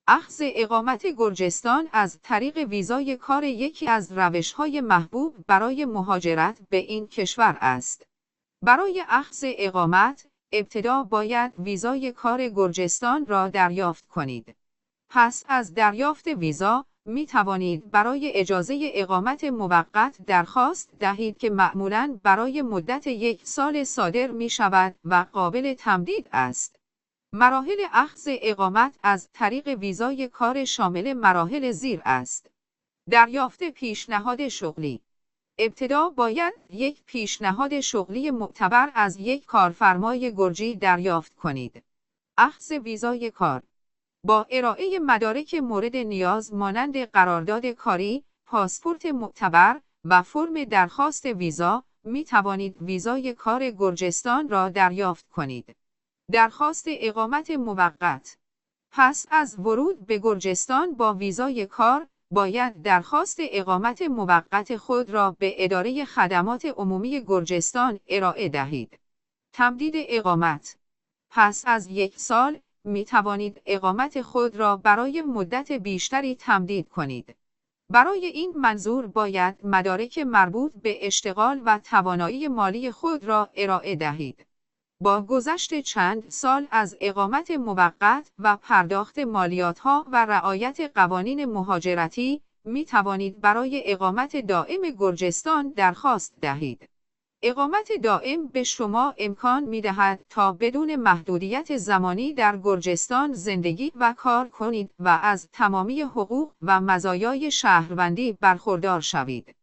اخذ اقامت گرجستان از طریق ویزای کار یکی از روش‌های محبوب برای مهاجرت به این کشور است. برای اخذ اقامت، ابتدا باید ویزای کار گرجستان را دریافت کنید. پس از دریافت ویزا، می توانید برای اجازه اقامت موقت درخواست دهید که معمولاً برای مدت 1 سال صادر می شود و قابل تمدید است. مراحل اخذ اقامت از طریق ویزای کار شامل مراحل زیر است. دریافت پیشنهاد شغلی. ابتدا باید یک پیشنهاد شغلی معتبر از یک کارفرمای گرجی دریافت کنید. اخذ ویزای کار. با ارائه مدارک مورد نیاز مانند قرارداد کاری، پاسپورت معتبر و فرم درخواست ویزا، می توانید ویزای کار گرجستان را دریافت کنید. درخواست اقامت موقت. پس از ورود به گرجستان با ویزای کار، باید درخواست اقامت موقت خود را به اداره خدمات عمومی گرجستان ارائه دهید. تمدید اقامت. پس از 1 سال، می توانید اقامت خود را برای مدت بیشتری تمدید کنید. برای این منظور باید مدارک مربوط به اشتغال و توانایی مالی خود را ارائه دهید. با گذشت چند سال از اقامت موقت و پرداخت مالیات‌ها و رعایت قوانین مهاجرتی، می توانید برای اقامت دائم گرجستان درخواست دهید. اقامت دائم به شما امکان می دهد تا بدون محدودیت زمانی در گرجستان زندگی و کار کنید و از تمامی حقوق و مزایای شهروندی برخوردار شوید.